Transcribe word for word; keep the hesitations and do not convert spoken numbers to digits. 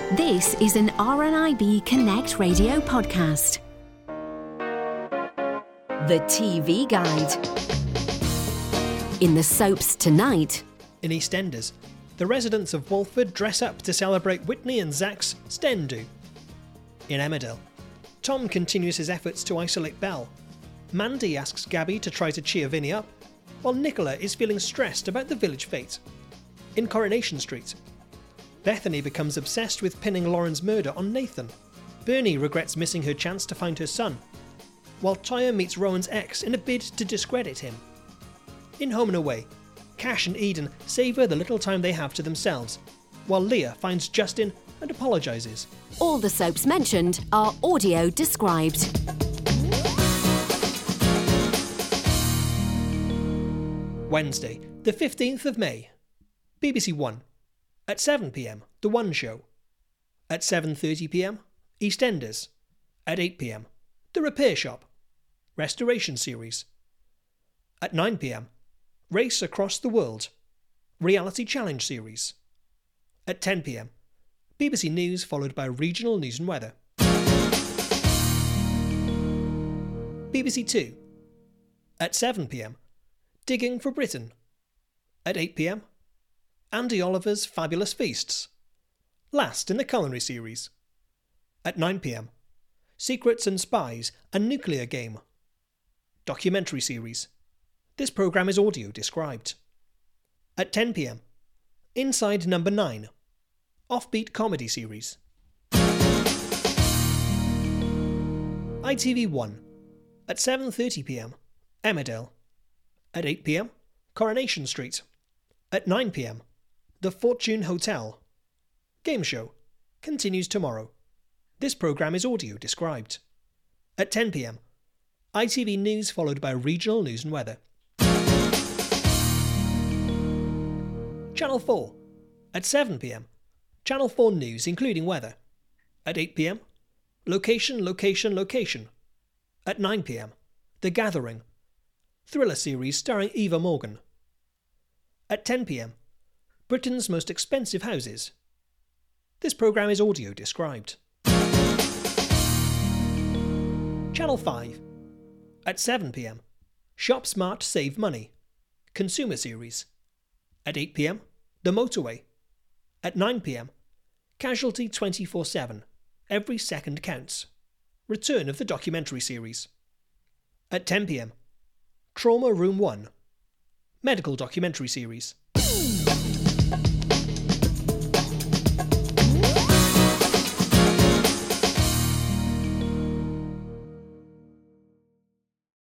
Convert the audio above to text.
This is an R N I B Connect radio podcast. The T V Guide. In the soaps tonight. In EastEnders, the residents of Walford dress up to celebrate Whitney and Zach's Sten-do. In Emmerdale, Tom continues his efforts to isolate Belle. Mandy asks Gabby to try to cheer Vinny up, while Nicola is feeling stressed about the village fete. In Coronation Street, Bethany becomes obsessed with pinning Lauren's murder on Nathan. Bernie regrets missing her chance to find her son, while Toya meets Rowan's ex in a bid to discredit him. In Home and Away, Cash and Eden savour the little time they have to themselves, while Leah finds Justin and apologises. All the soaps mentioned are audio described. Wednesday, the fifteenth of May. B B C One. At seven p m, The One Show. At seven thirty p m, EastEnders. At eight p m, The Repair Shop. Restoration Series. At nine p m, Race Across the World. Reality Challenge Series. At ten p m, B B C News followed by regional news and weather. B B C Two. At seven p m, Digging for Britain. At eight p m, Andy Oliver's Fabulous Feasts. Last in the culinary series. At nine p m, Secrets and Spies, a Nuclear Game. Documentary series. This programme is audio described. At ten p m, Inside Number nine. Offbeat comedy series. I T V One. At seven thirty p m, Emmerdale. At eight p m, Coronation Street. At nine p m, The Fortune Hotel. Game Show continues tomorrow. This programme is audio described. At ten p m, I T V News followed by regional news and weather. Channel four. At seven p m, Channel four News including weather. At eight p m, Location, Location, Location. At nine p m, The Gathering. Thriller series starring Eva Morgan. At ten p m, Britain's Most Expensive Houses. This programme is audio described. Channel five. At seven p m, Shop Smart Save Money. Consumer series. At eight p m, The Motorway. At nine p m, Casualty twenty-four seven. Every Second Counts. Return of the documentary series. At ten p m, Trauma Room one. Medical documentary series.